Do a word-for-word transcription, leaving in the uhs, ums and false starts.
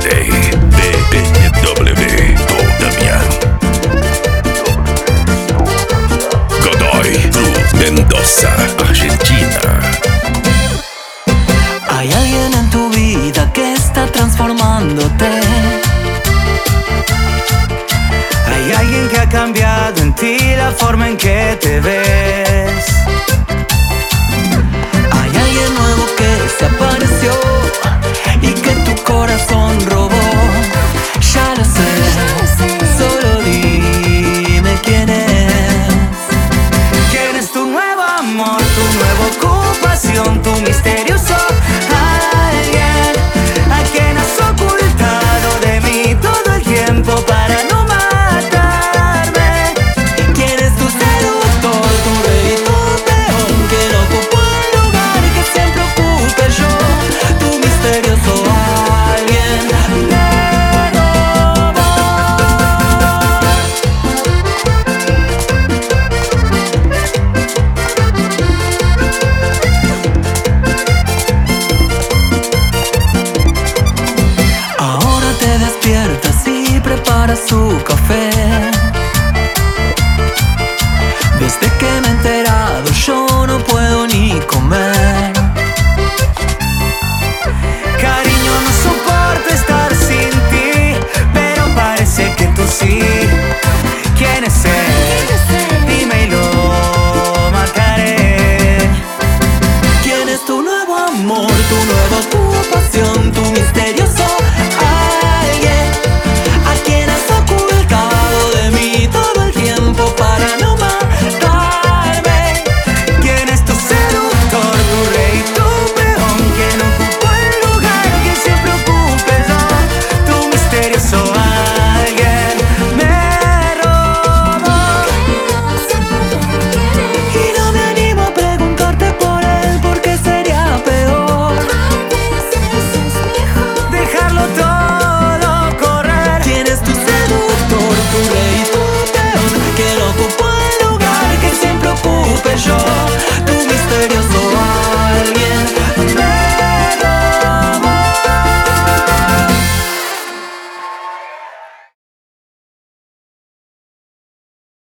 D P W Damián Godoy Cruz Mendoza, Argentina. Hay alguien en tu vida que está transformándote. Hay alguien que ha cambiado en ti la forma en que te ves.